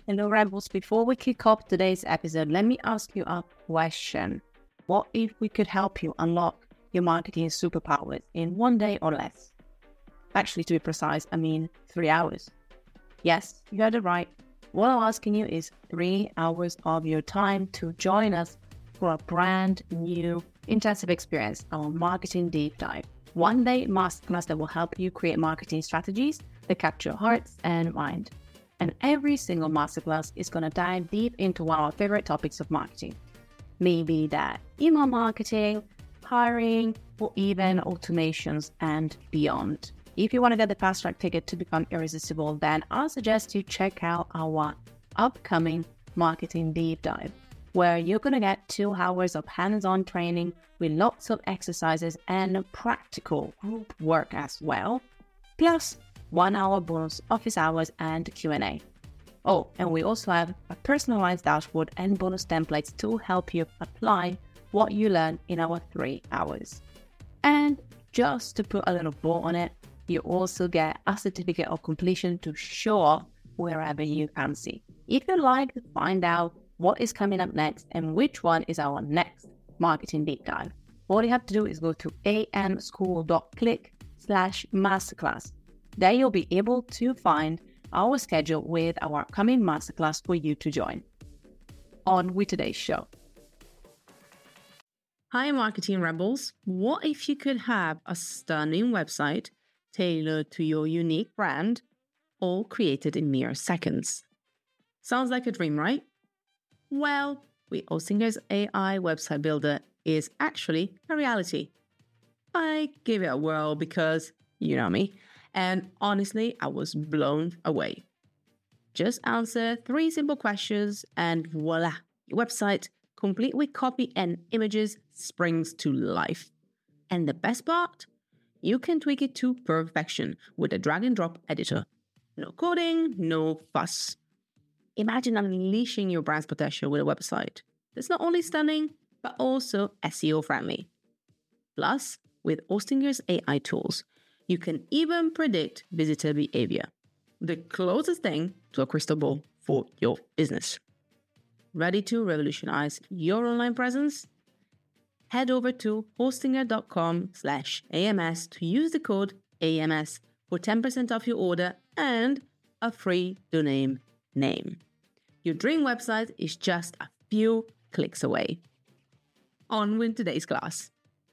Hello, Rebels. Before we kick off today's episode, let me ask you a question. What if we could help you unlock your marketing superpowers in 1 day or less? Actually, to be precise, 3 hours. Yes, you heard it right. What I'm asking you is 3 hours of your time to join us for a brand new intensive experience, our marketing deep dive. 1 day masterclass that will help you create marketing strategies that capture hearts and mind. And every single masterclass is going to dive deep into one of our favorite topics of marketing. Maybe that email marketing, hiring, or even automations and beyond. If you want to get the fast track ticket to become irresistible, then I'll suggest you check out our upcoming marketing deep dive, where you're going to get 2 hours of hands-on training with lots of exercises and practical group work as well, plus 1 hour bonus office hours and Q&A. Oh, and we also have a personalized dashboard and bonus templates to help you apply what you learn in our 3 hours. And just to put a little bow on it, you also get a certificate of completion to show off wherever you fancy. If you'd like to find out what is coming up next and which one is our next marketing deep dive, all you have to do is go to amschool.click/masterclass. There you'll be able to find our schedule with our upcoming masterclass for you to join. On with today's show. Hi, Marketing Rebels. What if you could have a stunning website tailored to your unique brand, all created in mere seconds? Sounds like a dream, right? Well, with Hostinger's AI website builder is actually a reality. I gave it a whirl because, you know me, and honestly, I was blown away. Just answer 3 simple questions and voila, your website, complete with copy and images, springs to life. And the best part? You can tweak it to perfection with a drag and drop editor. No coding, no fuss. Imagine unleashing your brand's potential with a website that's not only stunning, but also SEO friendly. Plus, with Hostinger's AI tools, you can even predict visitor behavior, the closest thing to a crystal ball for your business. Ready to revolutionize your online presence? Head over to hostinger.com/AMS to use the code AMS for 10% off your order and a free domain name. Your dream website is just a few clicks away. On with today's class.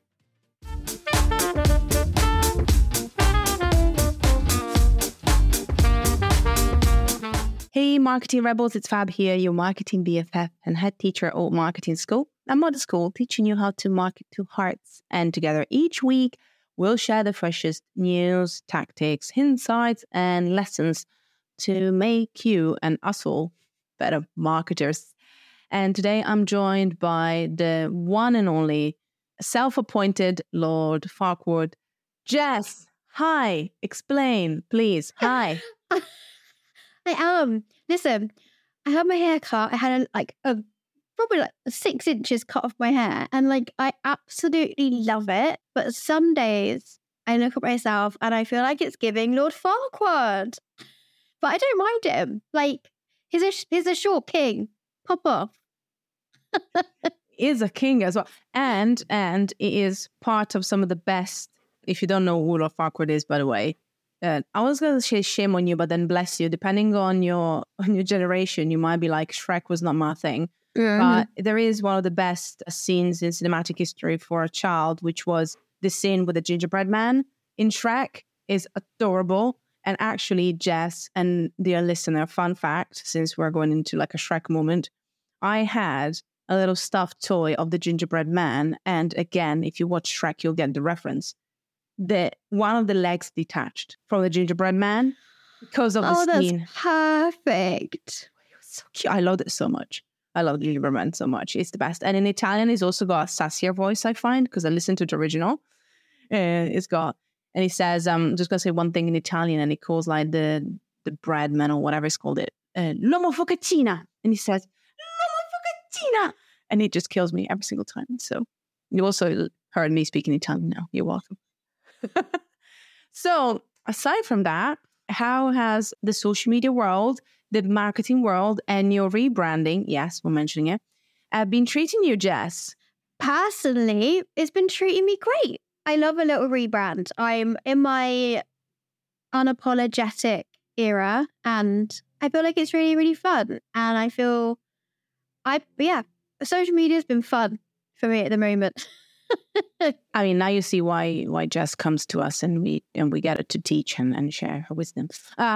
Hey, Marketing Rebels, it's Fab here, your marketing BFF and head teacher at Old Marketing School, a modern school teaching you how to market to hearts. And together each week, we'll share the freshest news, tactics, insights, and lessons to make you and us all better marketers. And today I'm joined by the one and only self-appointed Lord Farquaad. Jess, hi, explain, please. Hi. I am. Listen, I had my hair cut. I had probably 6 inches cut off my hair. And I absolutely love it. But some days I look at myself and I feel like it's giving Lord Farquaad. But I don't mind him. He's a short king. Pop off. He is a king as well. And it is part of some of the best, if you don't know who Lord Farquaad is, by the way. I was going to say shame on you, but then bless you. Depending on your generation, you might be like, Shrek was not my thing. Mm-hmm. But there is one of the best scenes in cinematic history for a child, which was the scene with the gingerbread man in Shrek. Is adorable. And actually, Jess and dear listener, fun fact, since we're going into a Shrek moment, I had a little stuffed toy of the gingerbread man. And again, if you watch Shrek, you'll get the reference. One of the legs detached from the gingerbread man because of the scene. That's perfect. It was so cute. I loved it so much. I love the gingerbread man so much. It's the best. And in Italian, he's also got a sassier voice, I find, because I listened to the original. And he says, I'm just going to say one thing in Italian, and he calls the bread man or whatever he's called it, l'uomo focaccia. And he says, l'uomo focaccia. And it just kills me every single time. So you also heard me speaking Italian now. You're welcome. So aside from that, how has the social media world, the marketing world, and your rebranding, yes, we're mentioning it, been treating you, Jess? Personally, it's been treating me great. I love a little rebrand. I'm in my unapologetic era and I feel like it's really, really fun. And I feel, social media has been fun for me at the moment. I mean, now you see why Jess comes to us and we get her to teach and share her wisdom. But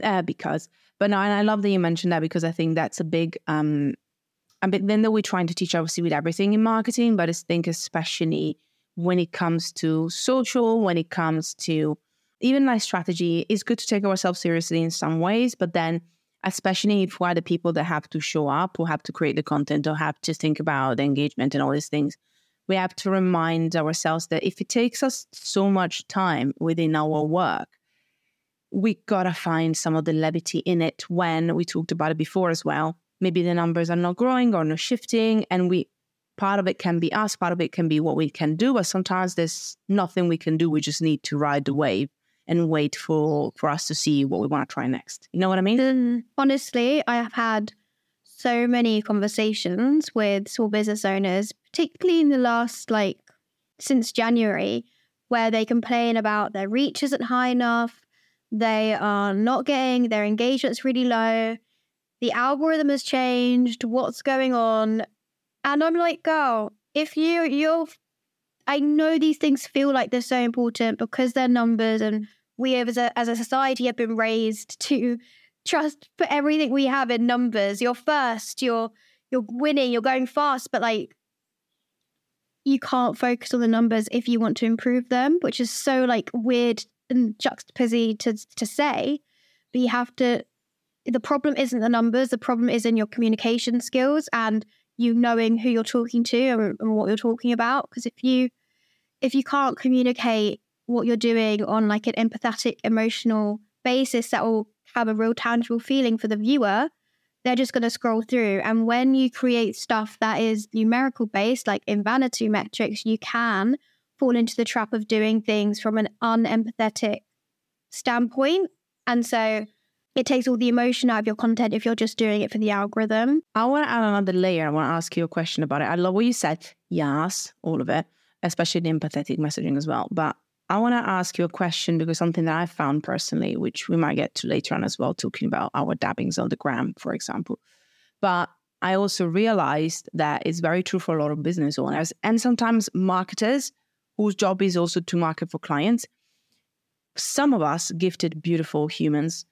no, and I love that you mentioned that because I think that's a big thing that we're trying to teach, obviously, with everything in marketing, but I think especially when it comes to social, when it comes to even like strategy, it's good to take ourselves seriously in some ways, but then especially if we're the people that have to show up or have to create the content or have to think about the engagement and all these things, we have to remind ourselves that if it takes us so much time within our work, we gotta find some of the levity in it when we talked about it before as well. Maybe the numbers are not growing or not shifting, and part of it can be us, part of it can be what we can do, but sometimes there's nothing we can do. We just need to ride the wave and wait for us to see what we want to try next. You know what I mean? Honestly, I have had so many conversations with small business owners, particularly in the last, since January, where they complain about their reach isn't high enough, they are not getting, their engagement's really low, the algorithm has changed, what's going on? And I'm like, girl, if I know these things feel like they're so important because they're numbers, and we have, as a society, have been raised to trust for everything we have in numbers. You're first, you're winning, you're going fast, but you can't focus on the numbers if you want to improve them, which is so weird and juxtaposed to say. But you have to. The problem isn't the numbers. The problem is in your communication skills and you knowing who you're talking to and what you're talking about. Because if you can't communicate what you're doing on an empathetic, emotional basis that will have a real tangible feeling for the viewer, they're just going to scroll through. And when you create stuff that is numerical based, like in vanity metrics, you can fall into the trap of doing things from an unempathetic standpoint. And so it takes all the emotion out of your content if you're just doing it for the algorithm. I want to add another layer. I want to ask you a question about it. I love what you said. Yes, all of it, especially the empathetic messaging as well. But I want to ask you a question because something that I found personally, which we might get to later on as well, talking about our dabbings on the gram, for example. But I also realized that it's very true for a lot of business owners and sometimes marketers whose job is also to market for clients. Some of us, gifted, beautiful humans,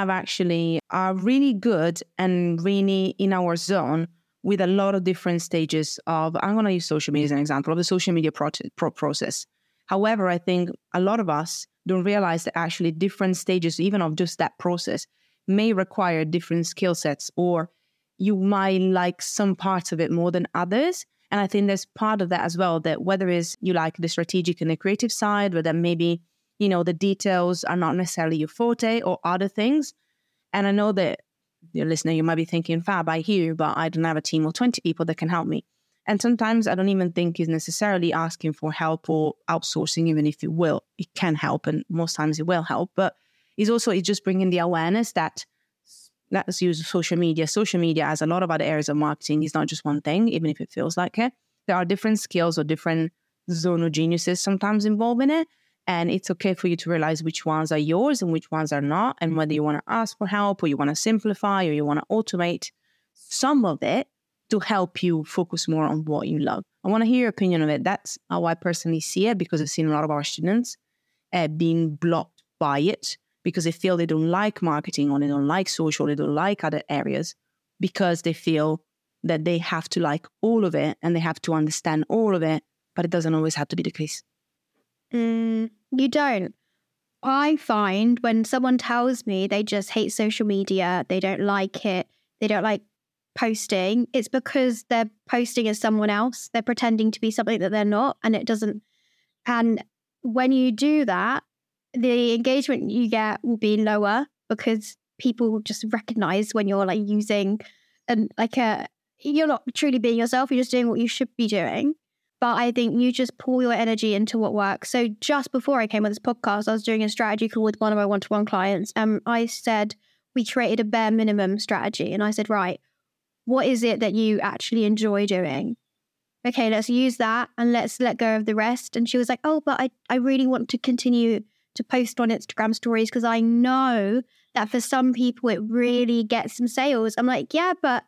are really good and really in our zone with a lot of different stages of, I'm going to use social media as an example, of the social media process. However, I think a lot of us don't realize that actually different stages, even of just that process, may require different skill sets, or you might like some parts of it more than others. And I think there's part of that as well, that whether it's you like the strategic and the creative side, but then maybe the details are not necessarily your forte or other things. And I know that, dear listener, you might be thinking, Fab, I hear you, but I don't have a team of 20 people that can help me. And sometimes I don't even think it's necessarily asking for help or outsourcing, even if it will. It can help, and most times it will help. But it's just bringing the awareness that, let's use social media. Social media, as a lot of other areas of marketing, is not just one thing, even if it feels like it. There are different skills or different zone of geniuses sometimes involved in it. And it's okay for you to realize which ones are yours and which ones are not, and whether you want to ask for help or you want to simplify or you want to automate some of it to help you focus more on what you love. I want to hear your opinion on it. That's how I personally see it, because I've seen a lot of our students being blocked by it because they feel they don't like marketing or they don't like social, they don't like other areas because they feel that they have to like all of it and they have to understand all of it, but it doesn't always have to be the case. You don't. I find when someone tells me they just hate social media, they don't like it, they don't like posting, it's because they're posting as someone else. They're pretending to be something that they're not, and it doesn't. And when you do that, the engagement you get will be lower because people just recognize when you're using you're not truly being yourself, you're just doing what you should be doing. But I think you just pour your energy into what works. So just before I came on this podcast, I was doing a strategy call with one of my one-to-one clients. And I said, we created a bare minimum strategy. And I said, right, what is it that you actually enjoy doing? Okay, let's use that and let's let go of the rest. And she was like, oh, but I really want to continue to post on Instagram stories because I know that for some people it really gets some sales. I'm like, yeah, but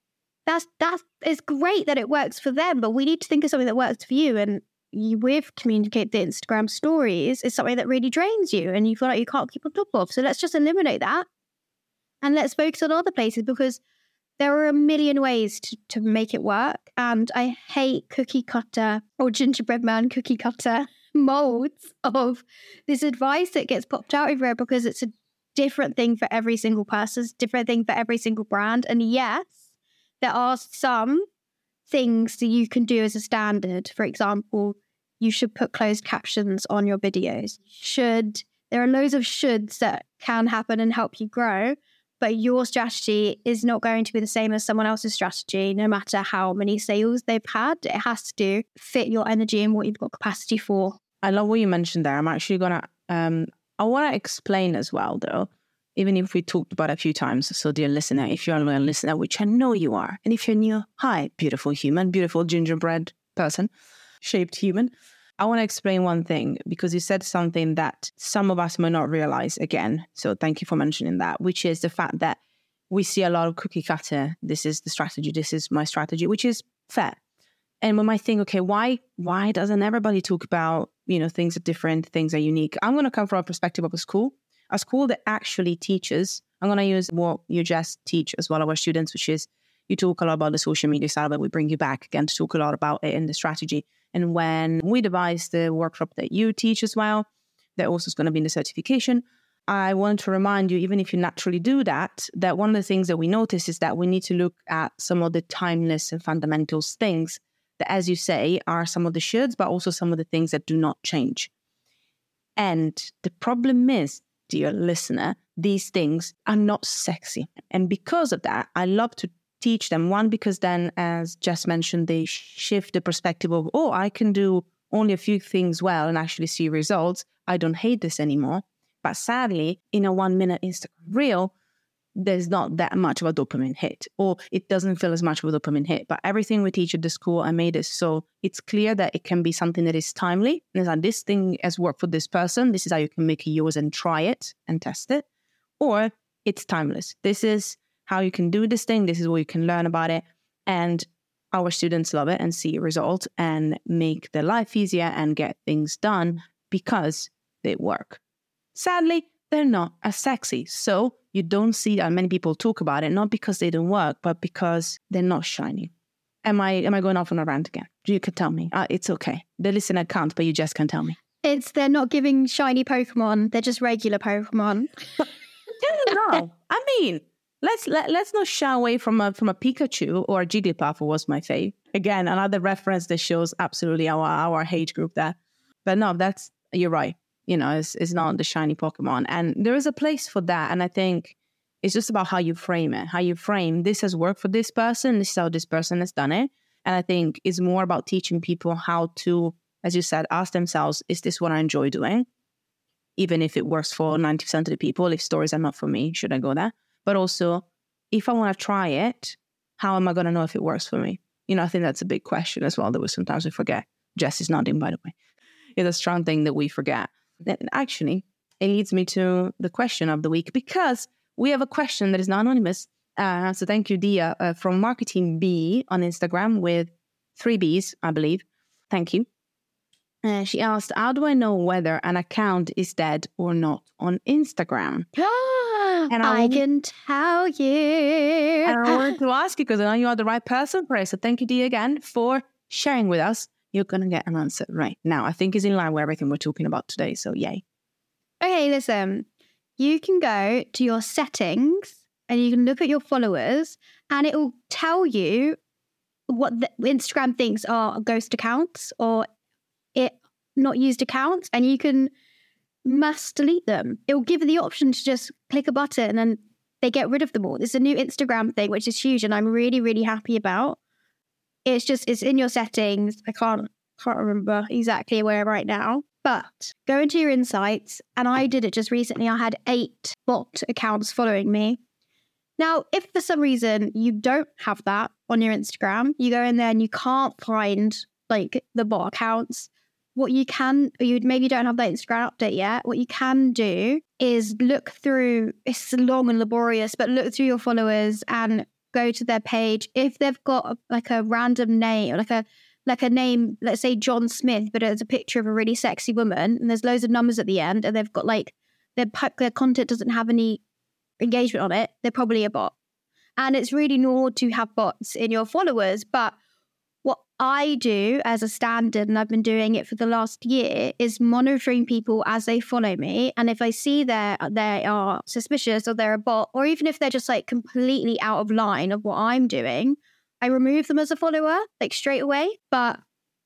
it's great that it works for them, but we need to think of something that works for you. And with communicate the Instagram stories is something that really drains you and you feel like you can't keep on top of. So let's just eliminate that and let's focus on other places, because there are a million ways to make it work. And I hate cookie cutter or gingerbread man cookie cutter molds of this advice that gets popped out everywhere, because it's a different thing for every single person, different thing for every single brand. And yes, there are some things that you can do as a standard. For example, you should put closed captions on your videos. There are loads of shoulds that can happen and help you grow, but your strategy is not going to be the same as someone else's strategy, no matter how many sales they've had. It has to fit your energy and what you've got capacity for. I love what you mentioned there. I'm actually going to, I want to explain as well, though, even if we talked about it a few times. So dear listener, if you're a loyal listener, which I know you are, and if you're new, hi, beautiful human, beautiful gingerbread person, shaped human. I want to explain one thing, because you said something that some of us might not realize again. So thank you for mentioning that, which is the fact that we see a lot of cookie cutter. This is the strategy. This is my strategy, which is fair. And we might think, okay, why doesn't everybody talk about, things are different, things are unique? I'm going to come from a perspective of a school that actually teaches. I'm going to use what you just teach as well, our students, which is you talk a lot about the social media side, but we bring you back again to talk a lot about it in the strategy. And when we devise the workshop that you teach as well, that also is going to be in the certification, I want to remind you, even if you naturally do that one of the things that we notice is that we need to look at some of the timeless and fundamentals things that, as you say, are some of the shoulds, but also some of the things that do not change. And the problem is, dear listener, these things are not sexy. And because of that, I love to teach them. One, because then, as Jess mentioned, they shift the perspective of, I can do only a few things well and actually see results. I don't hate this anymore. But sadly, in a 1-minute Instagram reel, there's not that much of a dopamine hit, or it doesn't feel as much of a dopamine hit. But everything we teach at the school, I made it so it's clear that it can be something that is timely. And it's like, this thing has worked for this person. This is how you can make it yours and try it and test it. Or it's timeless. This is how you can do this thing. This is what you can learn about it. And our students love it and see results and make their life easier and get things done because they work. Sadly, they're not as sexy. So you don't see that many people talk about it, not because they don't work, but because they're not shiny. Am I going off on a rant again? You could tell me. It's okay. The listener can't, but you just can tell me. They're not giving shiny Pokemon. They're just regular Pokemon. No, I mean, let's not shy away from a Pikachu or a Jigglypuff was my fave. Again, another reference that shows absolutely our age group there. But no, you're right. It's not the shiny Pokemon. And there is a place for that. And I think it's just about how you frame it. How you frame, this has worked for this person. This is how this person has done it. And I think it's more about teaching people how to, as you said, ask themselves, is this what I enjoy doing? Even if it works for 90% of the people, if stories are not for me, should I go there? But also, if I want to try it, how am I going to know if it works for me? I think that's a big question as well that sometimes we forget. Jess is nodding, by the way. It's a strong thing that we forget. And actually, it leads me to the question of the week, because we have a question that is not anonymous. So thank you, Dia, from Marketing B on Instagram with 3 Bs, I believe. Thank you. She asked, how do I know whether an account is dead or not on Instagram? And I can tell you. And I wanted to ask you, because I know you are the right person for it. So thank you, Dia, again, for sharing with us. You're going to get an answer right now. I think it's in line with everything we're talking about today. So yay. Okay, listen. You can go to your settings and you can look at your followers and it will tell you what the Instagram thinks are ghost accounts or not used accounts, and you can mass delete them. It will give you the option to just click a button and they get rid of them all. It's a new Instagram thing, which is huge and I'm really, really happy about. It's in your settings. I can't can't remember exactly where right now. But go into your insights, and I did it just recently. I had 8 bot accounts following me. Now, if for some reason you don't have that on your Instagram, you go in there and you can't find like the bot accounts, what you can, or you maybe don't have that Instagram update yet, what you can do is look through, it's long and laborious, but look through your followers and go to their page. If they've got like a random name, like a name, let's say John Smith, but it's a picture of a really sexy woman and there's loads of numbers at the end, and they've got like their content doesn't have any engagement on it, they're probably a bot. And it's really normal to have bots in your followers. But what I do as a standard, and I've been doing it for the last year, is monitoring people as they follow me. And if I see they are suspicious or they're a bot, or even if they're just like completely out of line of what I'm doing, I remove them as a follower, like straight away. But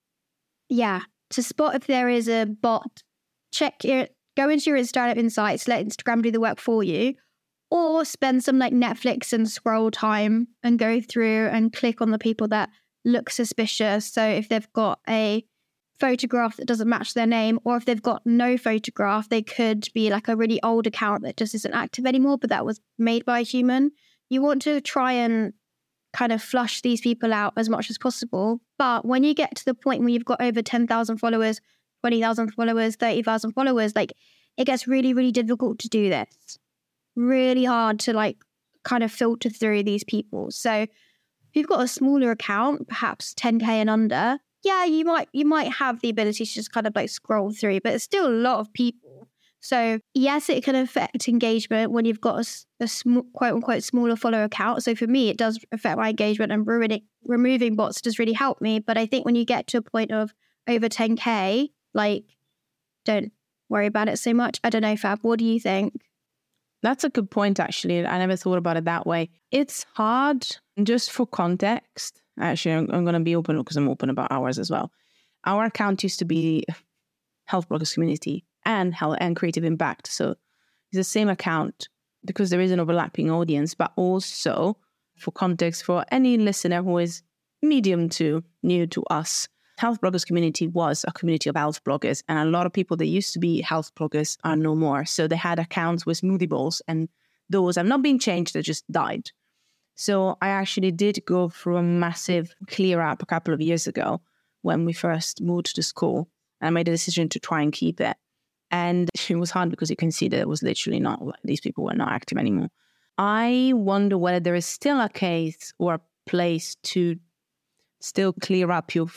yeah, to spot if there is a bot, go into your Instagram insights, let Instagram do the work for you, or spend some like Netflix and scroll time and go through and click on the people that look suspicious. So if they've got a photograph that doesn't match their name, or if they've got no photograph, they could be like a really old account that just isn't active anymore, but that was made by a human. You want to try and kind of flush these people out as much as possible. But when you get to the point where you've got over 10,000 followers, 20,000 followers, 30,000 followers, like it gets really, really difficult to do this. Really hard to like kind of filter through these people. So if you've got a smaller account, perhaps 10k and under, yeah, you might have the ability to just kind of like scroll through, but it's still a lot of people. So yes, it can affect engagement when you've got a quote unquote smaller follower account. So for me, it does affect my engagement, and removing bots does really help me. But I think when you get to a point of over 10k, like don't worry about it so much. I don't know, Fab, what do you think? That's a good point, actually. I never thought about it that way. It's hard, just for context. Actually, I'm going to be open because I'm open about ours as well. Our account used to be Health Bloggers Community and Health and Creative Impact. So it's the same account because there is an overlapping audience, but also for context, for any listener who is medium to new to us, Health Bloggers Community was a community of health bloggers, and a lot of people that used to be health bloggers are no more. So they had accounts with smoothie bowls, and those have not been changed, they just died. So I actually did go through a massive clear up a couple of years ago when we first moved to school. I made a decision to try and keep it. And it was hard because you can see that it was literally not, these people were not active anymore. I wonder whether there is still a case or a place to still clear up your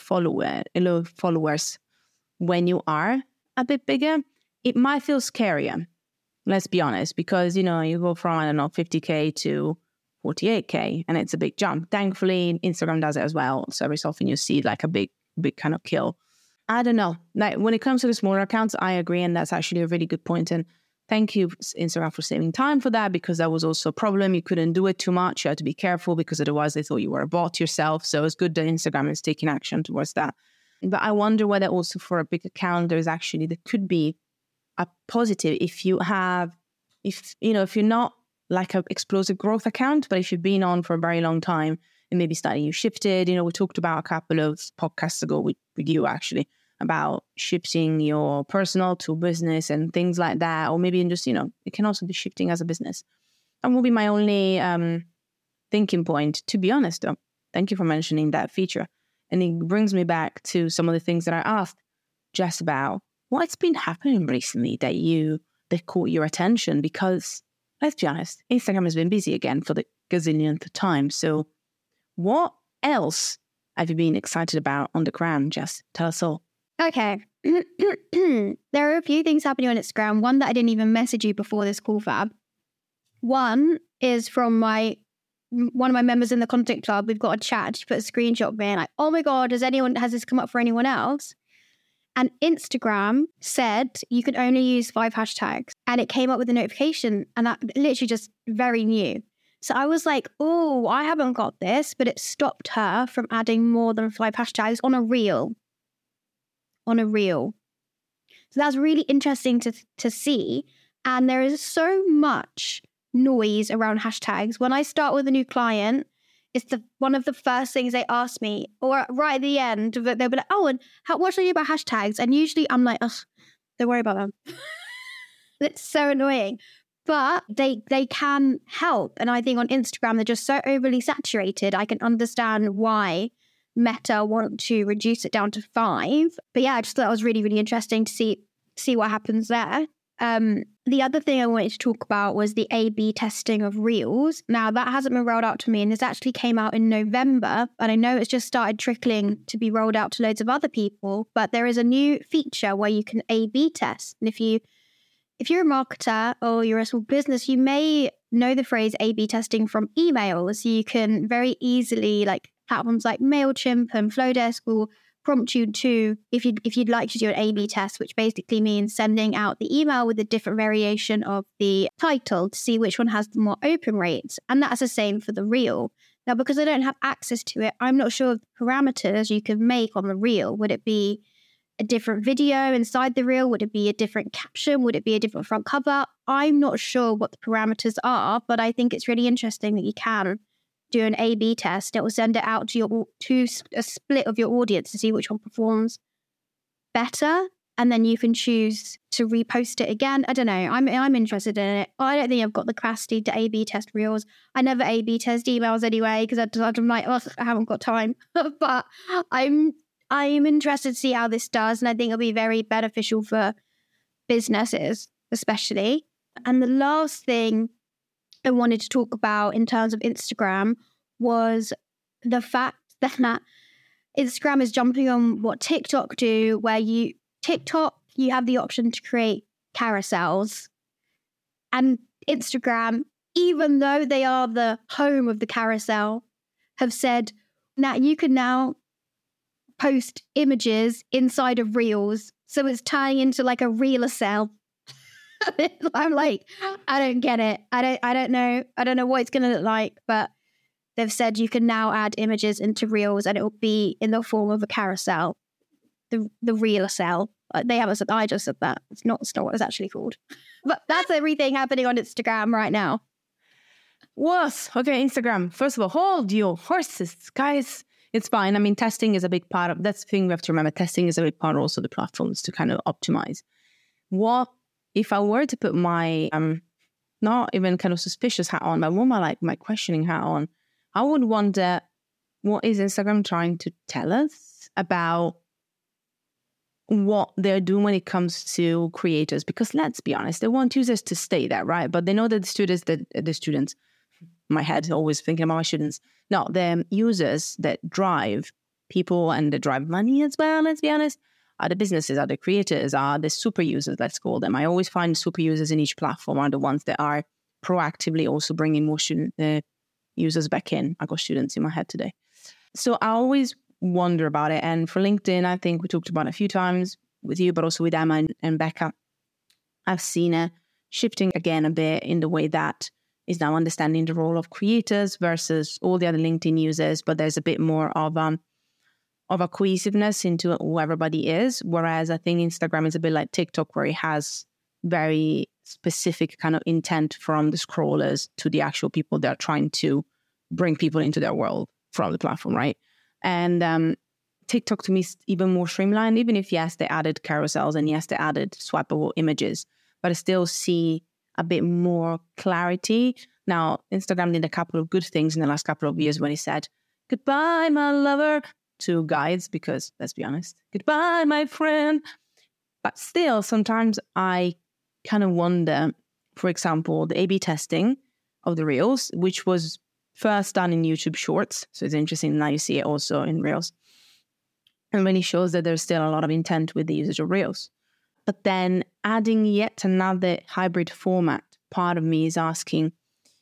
followers when you are a bit bigger. It might feel scarier, let's be honest, because, you know, you go from, I don't know, 50k to 48k, and it's a big jump. Thankfully, Instagram does it as well. So every so often you see like a big kind of kill. I don't know. Like when it comes to the smaller accounts, I agree. And that's actually a really good point. And thank you, Instagram, for saving time for that, because that was also a problem. You couldn't do it too much. You had to be careful because otherwise they thought you were a bot yourself. So it's good that Instagram is taking action towards that. But I wonder whether also for a big account, there could be a positive if you're not like an explosive growth account, but if you've been on for a very long time and maybe slightly you shifted, we talked about a couple of podcasts ago with you actually about shifting your personal to business and things like that. Or maybe just, it can also be shifting as a business. That will be my only thinking point, to be honest, though. Thank you for mentioning that feature. And it brings me back to some of the things that I asked Jess about. What's been happening recently that caught your attention? Because let's be honest, Instagram has been busy again for the gazillionth time. So what else have you been excited about on the gram, Jess? Tell us all. Okay. There are a few things happening on Instagram. One that I didn't even message you before this call, Fab. One is from one of my members in the content club. We've got a chat. She put a screenshot of me and like, oh my God, has this come up for anyone else? And Instagram said you could only use 5 hashtags. And it came up with a notification, and that literally just very new. So I was like, oh, I haven't got this, but it stopped her from adding more than 5 hashtags on a reel. So that's really interesting to see. And there is so much noise around hashtags. When I start with a new client, it's one of the first things they ask me, or right at the end, they'll be like, oh, and what should I do about hashtags? And usually I'm like, ugh, don't worry about them. It's so annoying. But they can help. And I think on Instagram, they're just so overly saturated. I can understand why Meta want to reduce it down to 5. But yeah, I just thought it was really, really interesting to see what happens there. The other thing I wanted to talk about was the A/B testing of Reels. Now, that hasn't been rolled out to me, and this actually came out in November. And I know it's just started trickling to be rolled out to loads of other people. But there is a new feature where you can A/B test. And if you're a marketer or you're a small business, you may know the phrase A/B testing from emails. You can very easily, like platforms like MailChimp and Flowdesk will prompt you to, if you'd like to do an A/B test, which basically means sending out the email with a different variation of the title to see which one has the more open rates. And that's the same for the reel. Now, because I don't have access to it, I'm not sure of the parameters you can make on the reel. Would it be a different video inside the reel? Would it be a different caption? Would it be a different front cover? I'm not sure what the parameters are, but I think it's really interesting that you can do an A/B test. It will send it out to a split of your audience to see which one performs better, and then you can choose to repost it again. I don't know. I'm interested in it. I don't think I've got the capacity to A/B test reels. I never A/B test emails anyway because I'm like, oh, I haven't got time. But I'm interested to see how this does, and I think it'll be very beneficial for businesses, especially. And the last thing I wanted to talk about in terms of Instagram was the fact that Instagram is jumping on what TikTok do, where you have the option to create carousels. And Instagram, even though they are the home of the carousel, have said that you can now post images inside of Reels. So it's tying into like a Reelacel. I'm like, I don't get it. I don't know what it's going to look like, but they've said you can now add images into Reels and it will be in the form of a carousel. The Reelacel. They haven't said, I just said that. It's not what it's actually called. But that's everything happening on Instagram right now. What? Okay, Instagram. First of all, hold your horses, guys. It's fine. I mean, testing is a big part of, that's the thing we have to remember. Testing is a big part also of the platforms to kind of optimize. What if I were to put my, not even kind of suspicious hat on, but more my questioning hat on, I would wonder, what is Instagram trying to tell us about what they're doing when it comes to creators? Because let's be honest, they want users to stay there, right? But they know that the students, my head always thinking about my students. No, the users that drive people and that drive money as well, let's be honest, are the businesses, are the creators, are the super users, let's call them. I always find super users in each platform are the ones that are proactively also bringing more users back in. I got students in my head today. So I always wonder about it. And for LinkedIn, I think we talked about it a few times with you, but also with Emma and Becca. I've seen it shifting again a bit in the way that is now understanding the role of creators versus all the other LinkedIn users, but there's a bit more of a cohesiveness into who everybody is. Whereas I think Instagram is a bit like TikTok, where it has very specific kind of intent from the scrollers to the actual people that are trying to bring people into their world from the platform, right? And TikTok to me is even more streamlined, even if, yes, they added carousels and yes, they added swipeable images, but I still see a bit more clarity. Now, Instagram did a couple of good things in the last couple of years when he said, goodbye, my lover, to guides, because let's be honest, goodbye, my friend. But still, sometimes I kind of wonder, for example, the A/B testing of the Reels, which was first done in YouTube Shorts. So it's interesting. Now you see it also in Reels. And really shows that there's still a lot of intent with the usage of Reels. But then adding yet another hybrid format, part of me is asking,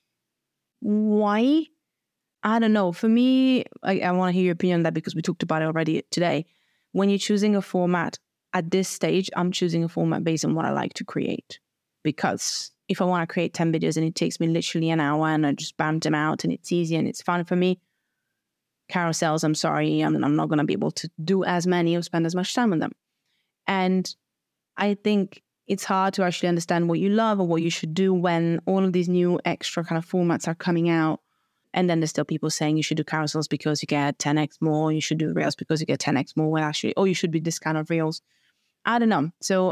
why? I don't know. For me, I want to hear your opinion on that because we talked about it already today. When you're choosing a format, at this stage, I'm choosing a format based on what I like to create. Because if I want to create 10 videos and it takes me literally an hour and I just bam them out and it's easy and it's fun for me, carousels, I'm sorry, I'm not going to be able to do as many or spend as much time on them. And I think it's hard to actually understand what you love or what you should do when all of these new extra kind of formats are coming out. And then there's still people saying you should do carousels because you get 10x more, you should do reels because you get 10x more, well, actually, or you should be this kind of reels. I don't know. So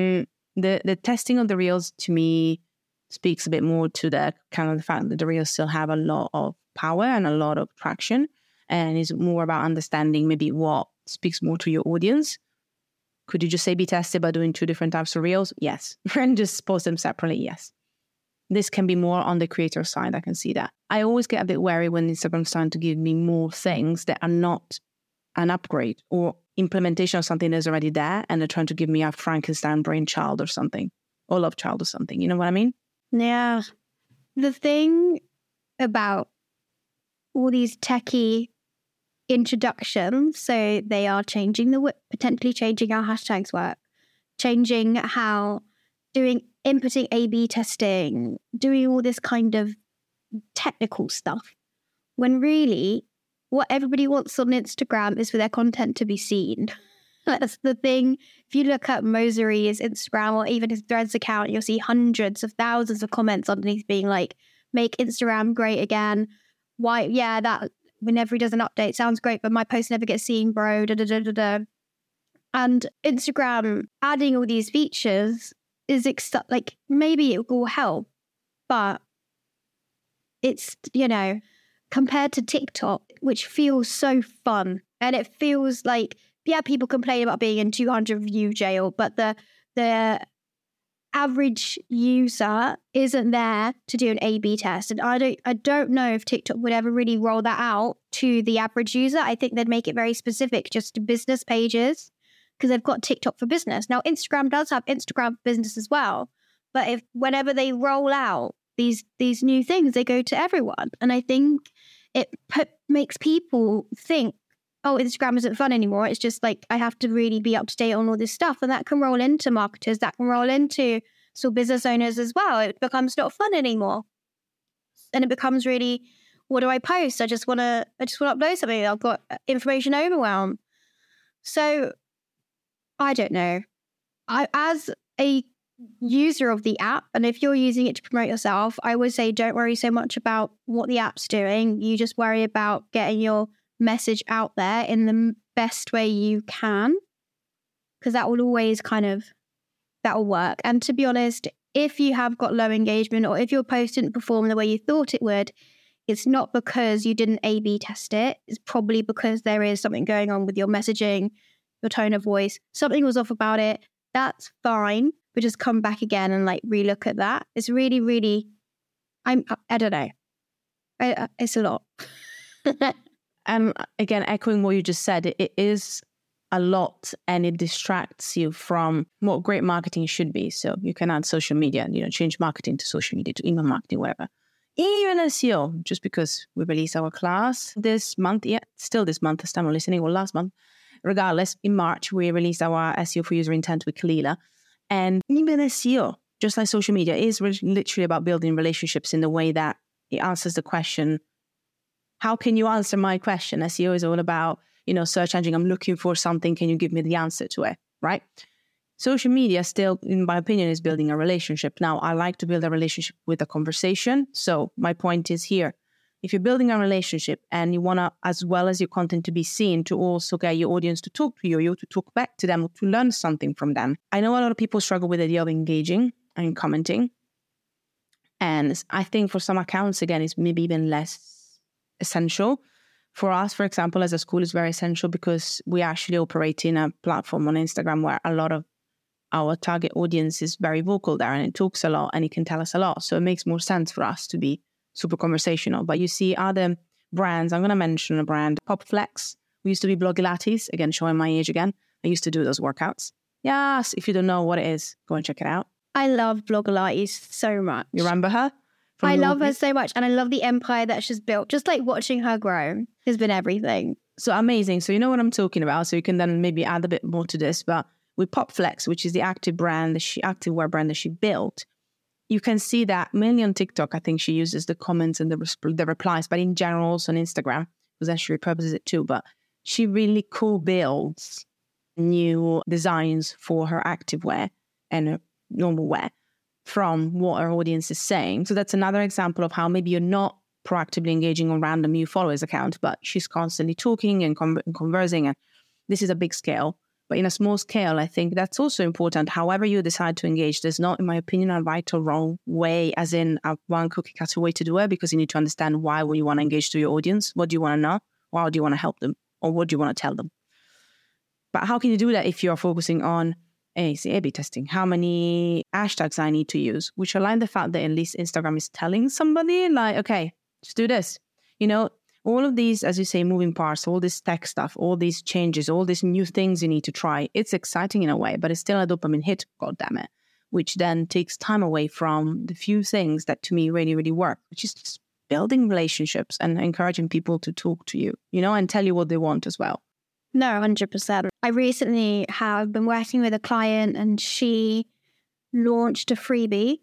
the testing of the reels to me speaks a bit more to the kind of the fact that the reels still have a lot of power and a lot of traction, and is more about understanding maybe what speaks more to your audience. Could you just say be tested by doing 2 different types of reels? Yes. And just post them separately? Yes. This can be more on the creator side. I can see that. I always get a bit wary when Instagram's starting to give me more things that are not an upgrade or implementation of something that's already there, and they're trying to give me a Frankenstein brainchild or something, or love child or something. You know what I mean? Yeah. The thing about all these techie introductions, so they are changing potentially changing how hashtags work, changing how inputting A/B testing, doing all this kind of technical stuff, when really what everybody wants on Instagram is for their content to be seen. That's the thing. If you look at Mosery's Instagram or even his Threads account, you'll see hundreds of thousands of comments underneath being like, make Instagram great again. Why? Yeah, that whenever he does an update sounds great, but my post never gets seen, bro. Da, da, da, da, da. And Instagram adding all these features is like, maybe it will help, but it's, compared to TikTok, which feels so fun, and it feels like, yeah, people complain about being in 200 view jail, but the average user isn't there to do an A/B test. And I don't know if TikTok would ever really roll that out to the average user. I think they'd make it very specific just to business pages, because they've got TikTok for business. Now, Instagram does have Instagram for business as well. But whenever they roll out these new things, they go to everyone. And I think it makes people think, oh, Instagram isn't fun anymore. It's just like, I have to really be up to date on all this stuff. And that can roll into marketers, that can roll into small business owners as well. It becomes not fun anymore. And it becomes really, what do I post? I just want to upload something. I've got information overwhelm. So I don't know. As a user of the app, and if you're using it to promote yourself, I would say don't worry so much about what the app's doing. You just worry about getting your message out there in the best way you can, because that will always that'll work. And to be honest, if you have got low engagement, or if your post didn't perform the way you thought it would, it's not because you didn't A/B test it. It's probably because there is something going on with your messaging, your tone of voice. Something was off about it. That's fine. But just come back again and relook at that. It's really, really, I don't know. It's a lot. And again, echoing what you just said, it is a lot, and it distracts you from what great marketing should be. So you can add social media, change marketing to social media, to email marketing, whatever. Even SEO, just because we released our class this month, still this month, this time I'm listening, or last month. Regardless, in March, we released our SEO for user intent with Kalila. And even SEO, just like social media, is literally about building relationships in the way that it answers the question, how can you answer my question? SEO is all about, search engine. I'm looking for something. Can you give me the answer to it? Right? Social media still, in my opinion, is building a relationship. Now, I like to build a relationship with a conversation. So my point is here, if you're building a relationship and you want to, as well as your content to be seen, to also get your audience to talk to you to talk back to them, or to learn something from them. I know a lot of people struggle with the idea of engaging and commenting. And I think for some accounts, again, it's maybe even less essential. For us, for example, as a school, it's very essential because we actually operate in a platform on Instagram where a lot of our target audience is very vocal there, and it talks a lot and it can tell us a lot. So it makes more sense for us to be super conversational. But you see other brands, I'm going to mention a brand, PopFlex. We used to be Blogilates, again, showing my age again. I used to do those workouts. Yes, if you don't know what it is, go and check it out. I love Blogilates so much. You remember her? I love her so much, and I love the empire that she's built. Just watching her grow has been everything. So amazing. So you know what I'm talking about. So you can then maybe add a bit more to this. But with PopFlex, which is the activewear brand that she built, you can see that mainly on TikTok, I think she uses the comments and the replies, but in general also on Instagram, because then she repurposes it too. But she really co-builds new designs for her activewear and her normal wear from what her audience is saying. So that's another example of how maybe you're not proactively engaging on random new followers account, but she's constantly talking and conversing. And this is a big scale. But in a small scale, I think that's also important. However you decide to engage, there's not, in my opinion, a right or wrong way, as in a one cookie cutter way to do it, because you need to understand why you want to engage to your audience. What do you want to know? How do you want to help them? Or what do you want to tell them? But how can you do that if you're focusing on A/B testing? How many hashtags I need to use? Which align the fact that at least Instagram is telling somebody, like, okay, just do this. All of these, as you say, moving parts, all this tech stuff, all these changes, all these new things you need to try. It's exciting in a way, but it's still a dopamine hit, goddammit, which then takes time away from the few things that to me really, really work, which is just building relationships and encouraging people to talk to you, and tell you what they want as well. No, 100%. I recently have been working with a client and she launched a freebie.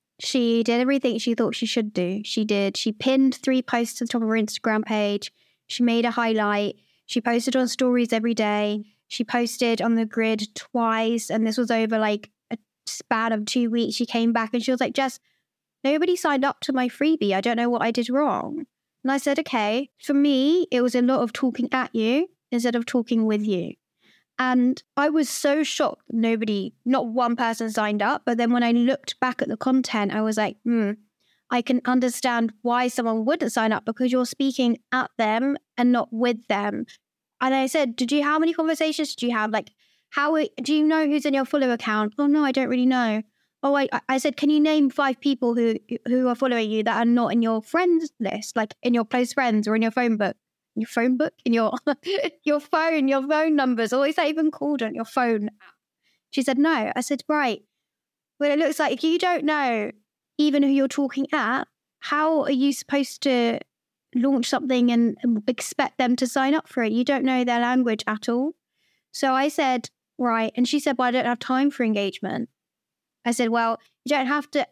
She did everything she thought she should do. She pinned 3 posts to the top of her Instagram page. She made a highlight. She posted on stories every day. She posted on the grid twice. And this was over like a span of 2 weeks. She came back and she was like, Jess, nobody signed up to my freebie. I don't know what I did wrong. And I said, okay, for me, it was a lot of talking at you instead of talking with you. And I was so shocked not one person signed up. But then when I looked back at the content, I was like, I can understand why someone wouldn't sign up, because you're speaking at them and not with them. And I said, how many conversations do you have? Like, do you know who's in your follow account? Oh, no, I don't really know. Oh, I said, can you name 5 people who are following you that are not in your friends list, like in your close friends or in your phone book? Your phone book, in your your phone numbers, or is that even called on your phone app? She said, no. I said, right. Well, it looks like if you don't know even who you're talking at, how are you supposed to launch something and expect them to sign up for it? You don't know their language at all. So I said, right. And she said, well, I don't have time for engagement. I said, well, you don't have to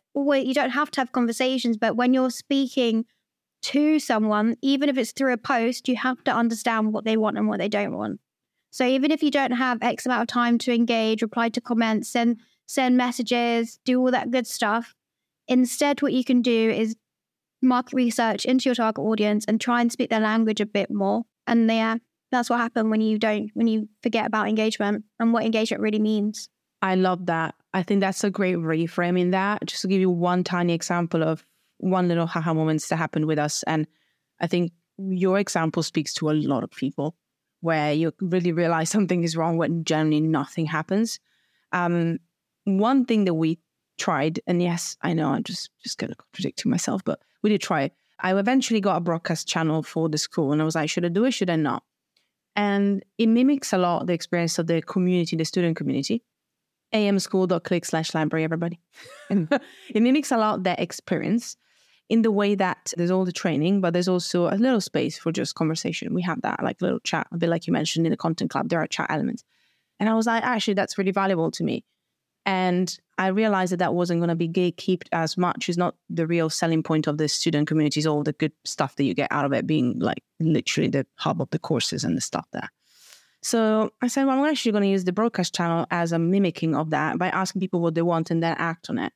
have conversations, but when you're speaking to someone, even if it's through a post, you have to understand what they want and what they don't want. So even if you don't have X amount of time to engage, reply to comments, send messages, do all that good stuff, instead what you can do is market research into your target audience and try and speak their language a bit more. And that's what happens when you forget about engagement and what engagement really means. I love that. I think that's a great reframing that. Just to give you one tiny example of one little haha moments that happened with us. And I think your example speaks to a lot of people where you really realize something is wrong when generally nothing happens. One thing that we tried, and yes, I know I'm just going to contradict myself, but we did try it. I eventually got a broadcast channel for the school and I was like, should I do it? Should I not? And it mimics a lot the experience of the community, the student community. amschool.click/library, everybody. It mimics a lot that experience in the way that there's all the training, but there's also a little space for just conversation. We have that like little chat, a bit like you mentioned in the content club, there are chat elements. And I was like, actually, that's really valuable to me. And I realized that wasn't going to be gatekept as much. It's not the real selling point of the student communities, all the good stuff that you get out of it being like literally the hub of the courses and the stuff there. So I said, well, I'm actually going to use the broadcast channel as a mimicking of that by asking people what they want and then act on it.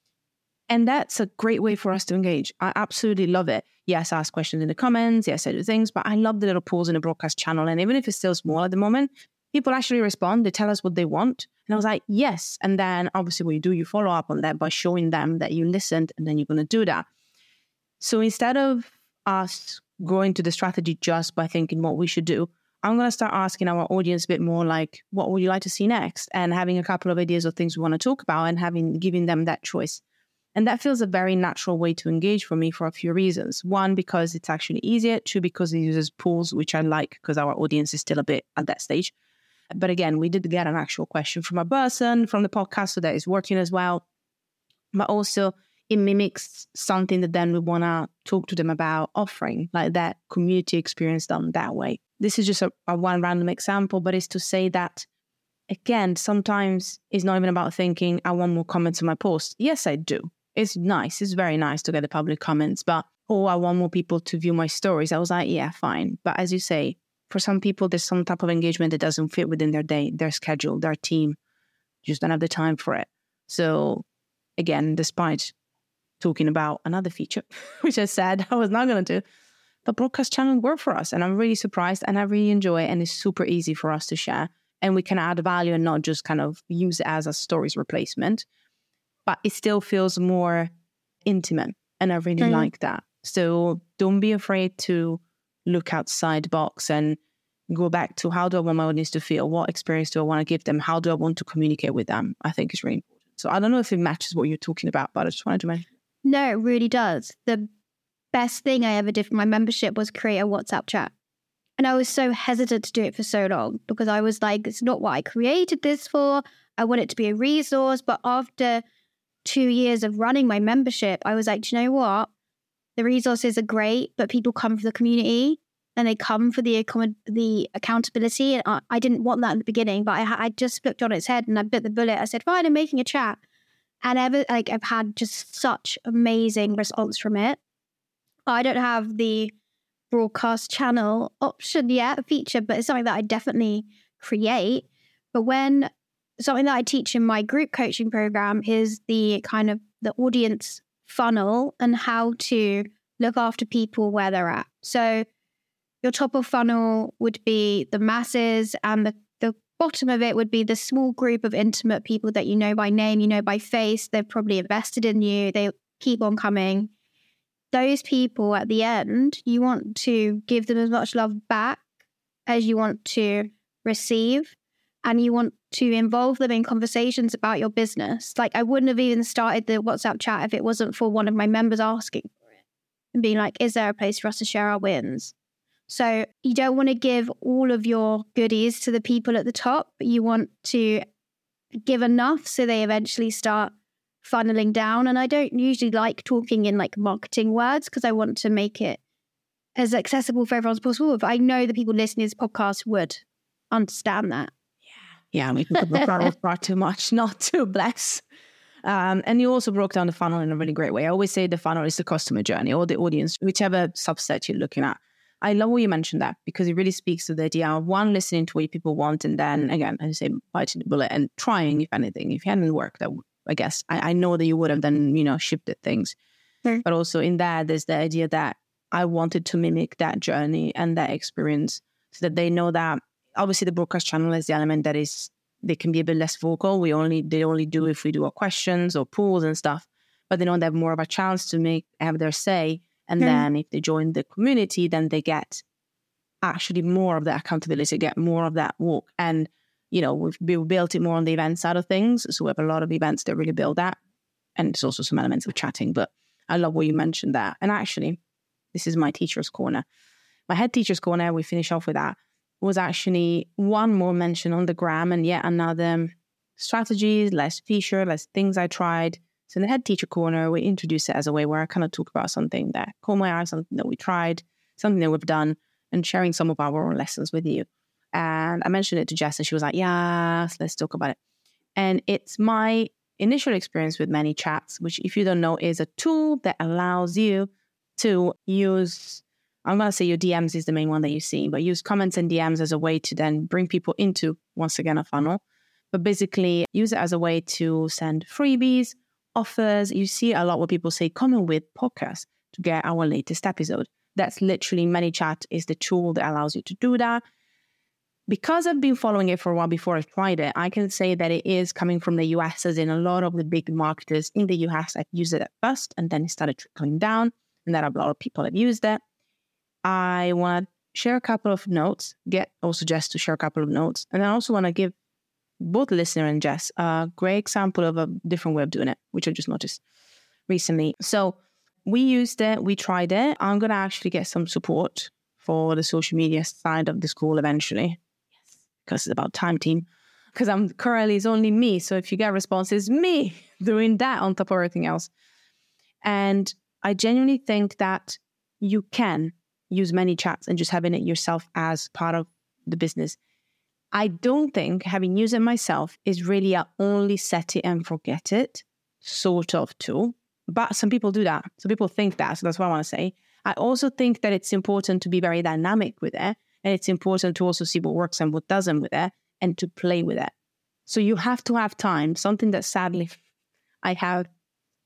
And that's a great way for us to engage. I absolutely love it. Yes, I ask questions in the comments. Yes, I do things, but I love the little pause in the broadcast channel. And even if it's still small at the moment, people actually respond. They tell us what they want. And I was like, yes. And then obviously what you do, you follow up on that by showing them that you listened and then you're going to do that. So instead of us going to the strategy just by thinking what we should do, I'm going to start asking our audience a bit more like, what would you like to see next? And having a couple of ideas of things we want to talk about and giving them that choice. And that feels a very natural way to engage for me for a few reasons. One, because it's actually easier. 2, because it uses polls, which I like because our audience is still a bit at that stage. But again, we did get an actual question from a person from the podcast, so that is working as well. But also it mimics something that then we want to talk to them about offering, like that community experience done that way. This is just a one random example, but it's to say that, again, sometimes it's not even about thinking, I want more comments on my post. Yes, I do. It's nice. It's very nice to get the public comments, but, I want more people to view my stories. I was like, yeah, fine. But as you say, for some people, there's some type of engagement that doesn't fit within their day, their schedule, their team. Just don't have the time for it. So again, despite talking about another feature, which I said I was not going to do. The broadcast channel worked for us, and I'm really surprised, and I really enjoy it, and it's super easy for us to share, and we can add value and not just kind of use it as a stories replacement, but it still feels more intimate, and I really like that. So don't be afraid to look outside the box and go back to, how do I want my audience to feel? What experience do I want to give them? How do I want to communicate with them? I think it's really important. So I don't know if it matches what you're talking about, but I just wanted to mention. No, it really does. The best thing I ever did for my membership was create a WhatsApp chat. And I was so hesitant to do it for so long because I was like, it's not what I created this for. I want it to be a resource. But after 2 years of running my membership, I was like, do you know what? The resources are great, but people come for the community and they come for the accountability. And I didn't want that in the beginning, but I just flipped on its head and I bit the bullet. I said, fine, I'm making a chat. And I've had just such amazing response from it. I don't have the broadcast channel option yet, feature, but it's something that I definitely create. But something that I teach in my group coaching program is the kind of the audience funnel and how to look after people where they're at. So your top of funnel would be the masses, and the bottom of it would be the small group of intimate people that you know by name, you know by face. They've probably invested in you. They keep on coming. Those people at the end, you want to give them as much love back as you want to receive. And you want to involve them in conversations about your business. Like, I wouldn't have even started the WhatsApp chat if it wasn't for one of my members asking for it and being like, is there a place for us to share our wins? So you don't want to give all of your goodies to the people at the top, but you want to give enough so they eventually start funneling down. And I don't usually like talking in like marketing words because I want to make it as accessible for everyone as possible. But I know the people listening to this podcast would understand that. Yeah, we can put the funnel far too much, not to bless. And you also broke down the funnel in a really great way. I always say the funnel is the customer journey or the audience, whichever subset you're looking at. I love what you mentioned that because it really speaks to the idea of one, listening to what people want, and then again, as you say, biting the bullet and trying, if anything. If it hadn't worked, that I guess I know that you would have then, shifted things. Sure. But also in that, there's the idea that I wanted to mimic that journey and that experience so that they know that obviously the broadcast channel is the element that is, they can be a bit less vocal. They only do if we do our questions or polls and stuff, but they know they have more of a chance to have their say. And then if they join the community, then they get actually more of that accountability, get more of that walk. And, we've built it more on the event side of things. So we have a lot of events that really build that. And there's also some elements of chatting, but I love what you mentioned that. And actually, this is my teacher's corner. My head teacher's corner, we finish off with that, was actually one more mention on the gram and yet another strategies, less feature, less things I tried. So in the head teacher corner, we introduce it as a way where I kind of talk about something that caught my eye, something that we tried, something that we've done, and sharing some of our own lessons with you. And I mentioned it to Jess and she was like, yes, let's talk about it. And it's my initial experience with ManyChats, which if you don't know is a tool that allows you to use, I'm going to say your DMs is the main one that you see, but use comments and DMs as a way to then bring people into, once again, a funnel. But basically use it as a way to send freebies, offers. You see a lot where people say, comment with podcast to get our latest episode. That's literally ManyChat is the tool that allows you to do that. Because I've been following it for a while before I tried it, I can say that it is coming from the US, as in a lot of the big marketers in the US have used it at first, and then it started trickling down, and then a lot of people have used it. I want to share a couple of notes, Jess to share a couple of notes, and I also want to give both listener and Jess a great example of a different way of doing it, which I just noticed recently. So we used it, we tried it. I'm going to actually get some support for the social media side of the school eventually. Yes, because it's about time, team. Because currently it's only me. So if you get responses, me doing that on top of everything else. And I genuinely think that you can use ManyChats and just having it yourself as part of the business. I don't think having used it myself is really a only set it and forget it sort of tool. But some people do that. Some people think that. So that's what I want to say. I also think that it's important to be very dynamic with it. And it's important to also see what works and what doesn't with it and to play with it. So you have to have time. Something that sadly I have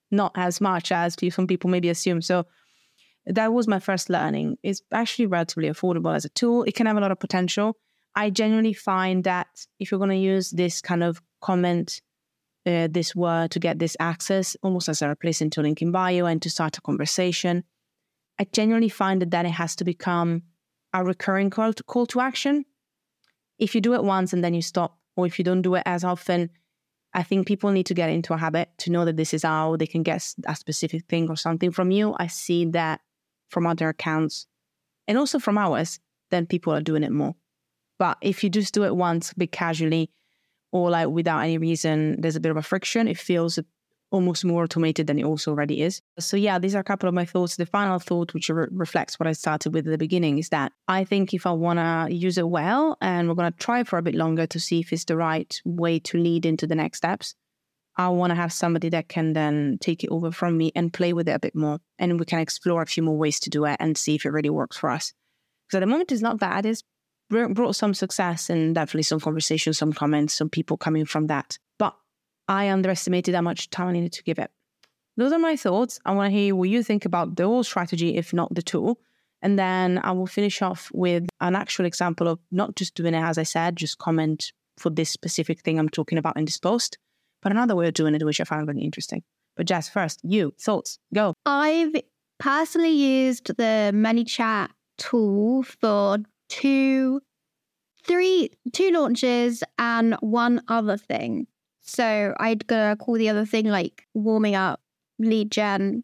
not as much as some people maybe assume. So that was my first learning. It's actually relatively affordable as a tool. It can have a lot of potential. I genuinely find that if you're going to use this kind of comment, this word to get this access, almost as a replacement to link in bio and to start a conversation, I genuinely find that it has to become a recurring call to action. If you do it once and then you stop, or if you don't do it as often, I think people need to get into a habit to know that this is how they can get a specific thing or something from you. I see that from other accounts and also from ours, then people are doing it more. But if you just do it once, a bit casually, or like without any reason, there's a bit of a friction. It feels almost more automated than it also already is. So yeah, these are a couple of my thoughts. The final thought, which reflects what I started with at the beginning, is that I think if I want to use it well, and we're going to try for a bit longer to see if it's the right way to lead into the next steps, I want to have somebody that can then take it over from me and play with it a bit more. And we can explore a few more ways to do it and see if it really works for us. Because at the moment, it's not bad. It's brought some success and definitely some conversations, some comments, some people coming from that. But I underestimated how much time I needed to give it. Those are my thoughts. I want to hear what you think about the whole strategy, if not the tool. And then I will finish off with an actual example of not just doing it, as I said, just comment for this specific thing I'm talking about in this post, but another way of doing it, which I found really interesting. But Jess, first, thoughts, go. I've personally used the ManyChat tool for two launches and one other thing. So I'd go call the other thing like warming up, lead gen,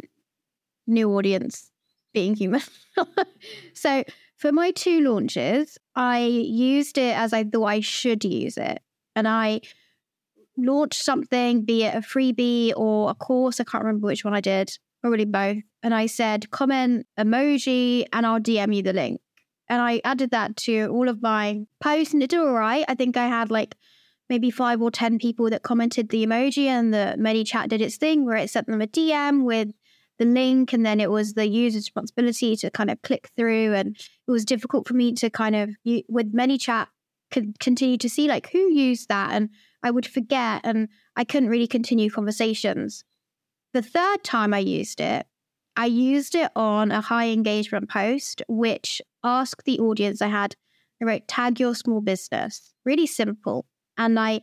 new audience, being human. So for my 2 launches, I used it as I thought I should use it. And I launched something, be it a freebie or a course. I can't remember which one I did, probably both. And I said, comment emoji and I'll DM you the link. And I added that to all of my posts and it did all right. I think I had like maybe 5 or 10 people that commented the emoji, and the ManyChat did its thing where it sent them a DM with the link, and then it was the user's responsibility to kind of click through. And it was difficult for me to kind of, with ManyChat, continue to see like who used that, and I would forget and I couldn't really continue conversations. The third time I used it on a high engagement post, which asked the audience I wrote, tag your small business. Really simple. And on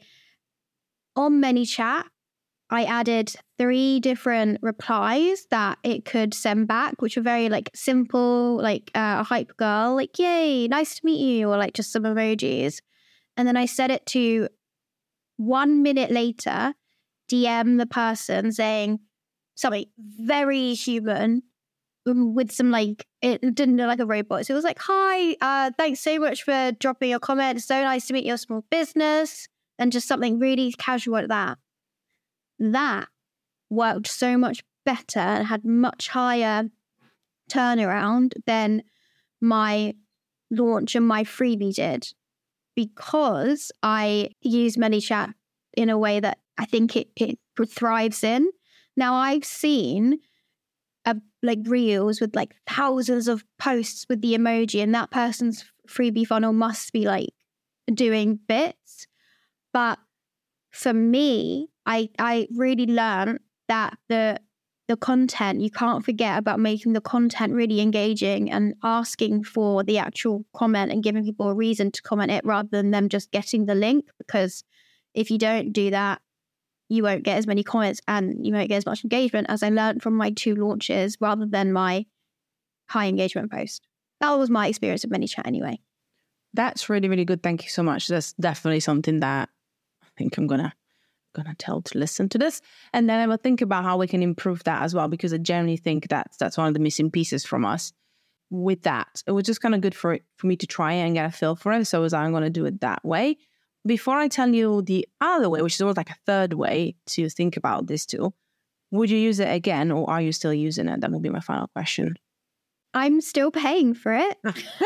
ManyChat, I added 3 different replies that it could send back, which were very like simple, like a hype girl, like, yay, nice to meet you, or like just some emojis. And then I set it to 1 minute later, DM the person saying something very human with some like, it didn't look like a robot. So it was like, hi, thanks so much for dropping your comment. So nice to meet your small business. And just something really casual like that. That worked so much better and had much higher turnaround than my launch and my freebie did, because I use ManyChat in a way that I think it thrives in. Now, I've seen like reels with like thousands of posts with the emoji, and that person's freebie funnel must be like doing bits. But for me, I really learned that the content, you can't forget about making the content really engaging and asking for the actual comment and giving people a reason to comment it rather than them just getting the link. Because if you don't do that, you won't get as many comments and you won't get as much engagement, as I learned from my 2 launches rather than my high engagement post. That was my experience with ManyChat anyway. That's really, really good. Thank you so much. That's definitely something that I think I'm gonna tell to listen to this, and then I will think about how we can improve that as well, because I generally think that's one of the missing pieces from us. With that, it was just kind of good for me to try and get a feel for it. So I'm going to do it that way. Before I tell you the other way, which is almost like a third way to think about this tool, would you use it again, or are you still using it? That will be my final question. I'm still paying for it.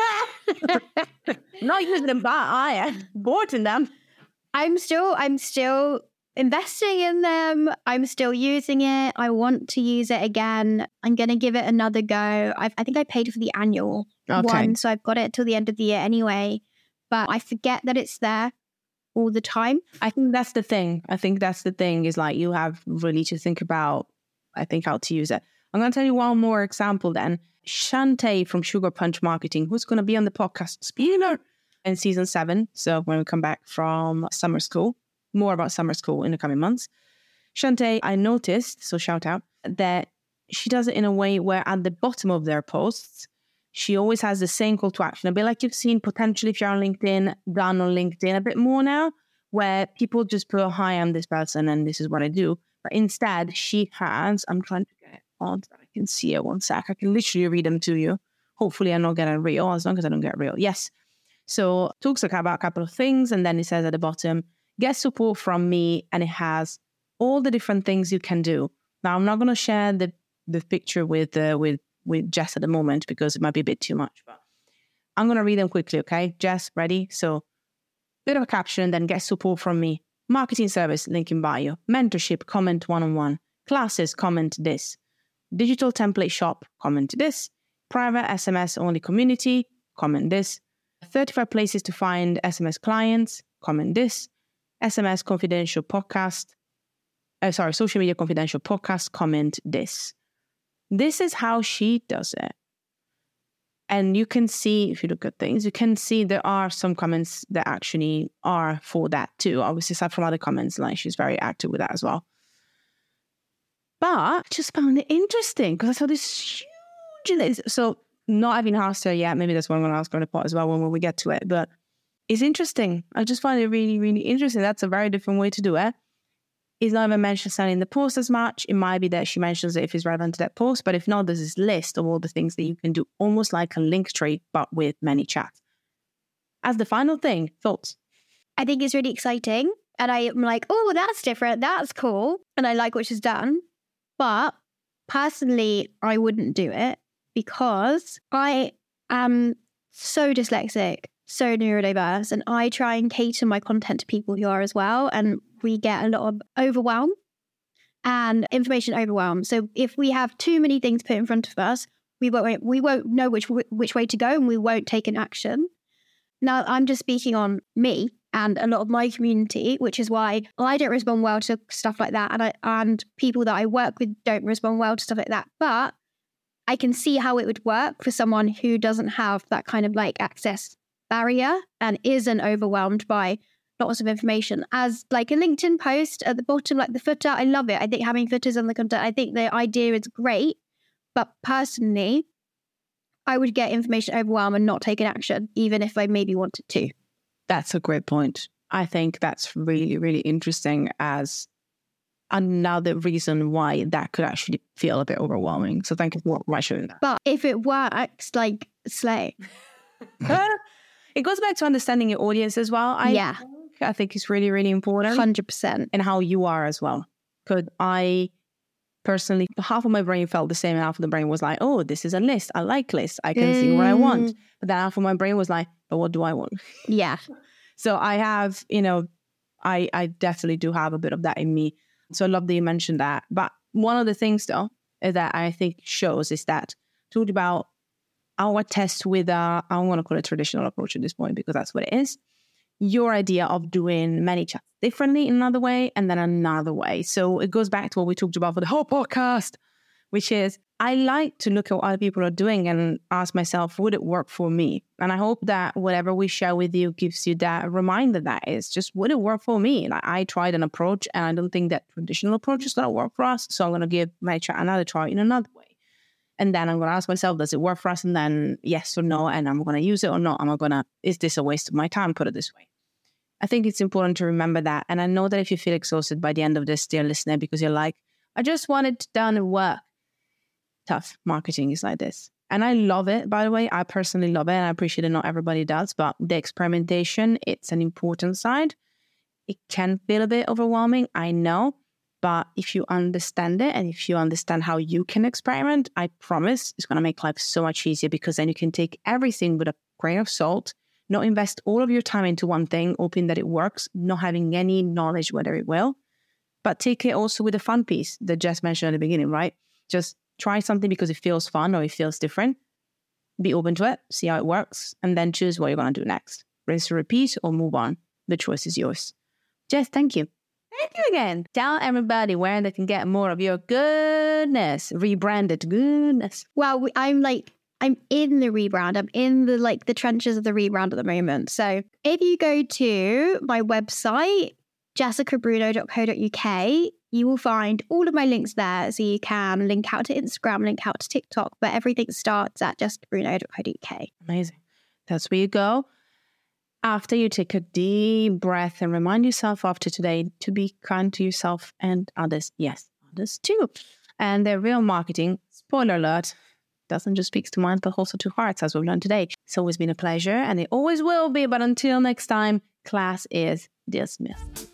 Not using them, but I am bought in them. I'm still investing in them. I'm still using it. I want to use it again. I'm going to give it another go. I think I paid for the annual one, so I've got it till the end of the year anyway. But I forget that it's there all the time. I think that's the thing. Is like you have really to think about I think, how to use it. I'm going to tell you one more example then. Shantae from Sugar Punch Marketing, who's going to be on the podcast spoiler in season 7. So when we come back from summer school, more about summer school in the coming months. Shantae, I noticed, so shout out, that she does it in a way where at the bottom of their posts, she always has the same call to action. A bit like you've seen potentially if you're on LinkedIn, done on LinkedIn a bit more now, where people just put, hi, I'm this person and this is what I do. But instead, she has, I'm trying to get it on so I can see it. One sec. I can literally read them to you. Hopefully I'm not getting real, as long as I don't get real. Yes. So talks about a couple of things. And then it says at the bottom, get support from me. And it has all the different things you can do. Now, I'm not going to share the picture with Jess at the moment because it might be a bit too much, but I'm going to read them quickly, okay? Jess, ready? So, bit of a caption, then get support from me. Marketing service, link in bio. Mentorship, comment one-on-one. Classes, comment this. Digital template shop, comment this. Private SMS only community, comment this. 35 places to find SMS clients, comment this. SMS confidential podcast. Social media confidential podcast, comment this. This is how she does it. And you can see, if you look at things, you can see there are some comments that actually are for that too. Obviously, aside from other comments, like she's very active with that as well. But I just found it interesting because I saw this huge list. So not having asked her yet, maybe that's what I'm going to ask her on the pod as well when we get to it. But it's interesting. I just find it really, really interesting. That's a very different way to do it. It's not even mentioned in the post as much. It might be that she mentions it if it's relevant to that post, but if not, there's this list of all the things that you can do, almost like a link tree, but with ManyChat. As the final thing, thoughts? I think it's really exciting. And I'm like, oh, that's different. That's cool. And I like what she's done. But personally, I wouldn't do it because I am so dyslexic, so neurodiverse, and I try and cater my content to people who are as well. And we get a lot of overwhelm and information overwhelm. So if we have too many things put in front of us, we won't know which way to go, and we won't take an action. Now, I'm just speaking on me and a lot of my community, which is why I don't respond well to stuff like that, and people that I work with don't respond well to stuff like that. But I can see how it would work for someone who doesn't have that kind of like access barrier and isn't overwhelmed by lots of information. As like a LinkedIn post at the bottom, like the footer, I love it. I think having footers on the content, I think the idea is great. But personally, I would get information overwhelmed and not take an action, even if I maybe wanted to. That's a great point. I think that's really, really interesting as another reason why that could actually feel a bit overwhelming. So thank you for showing that. But if it works, like, slay. It goes back to understanding your audience as well. I think it's really, really important. 100%. And how you are as well. Because I personally, half of my brain felt the same and half of the brain was like, oh, this is a list. I like lists. I can see what I want. But then half of my brain was like, but what do I want? Yeah. So I have, I definitely do have a bit of that in me. So I love that you mentioned that. But one of the things though, that I think shows is that talked about our test with I don't want to call it traditional approach at this point because that's what it is. Your idea of doing ManyChat differently in another way and then another way. So it goes back to what we talked about for the whole podcast, which is I like to look at what other people are doing and ask myself, would it work for me? And I hope that whatever we share with you gives you that reminder that is just, would it work for me? Like I tried an approach and I don't think that traditional approach is going to work for us. So I'm going to give ManyChat another try in another way. And then I'm going to ask myself, does it work for us? And then yes or no. And I'm going to use it or not. Is this a waste of my time? Put it this way. I think it's important to remember that. And I know that if you feel exhausted by the end of this, dear listener, because you're like, I just want it done and work. Tough. Marketing is like this. And I love it, by the way. I personally love it. And I appreciate it. Not everybody does. But the experimentation, it's an important side. It can feel a bit overwhelming. I know. But if you understand it and if you understand how you can experiment, I promise it's going to make life so much easier because then you can take everything with a grain of salt, not invest all of your time into one thing, hoping that it works, not having any knowledge whether it will, but take it also with a fun piece that Jess mentioned at the beginning, right? Just try something because it feels fun or it feels different. Be open to it, see how it works, and then choose what you're going to do next. Rinse and repeat or move on. The choice is yours. Jess, thank you. Thank you again. Tell everybody where they can get more of your goodness, rebranded goodness. Well, I'm in the rebrand. I'm in the trenches of the rebrand at the moment. So if you go to my website, jessicabruno.co.uk, you will find all of my links there. So you can link out to Instagram, link out to TikTok, but everything starts at jessicabruno.co.uk. Amazing. That's where you go. After you take a deep breath and remind yourself after today to be kind to yourself and others. Yes, others too. And the real marketing, spoiler alert, doesn't just speak to minds, but also to hearts, as we've learned today. It's always been a pleasure, and it always will be. But until next time, class is dismissed.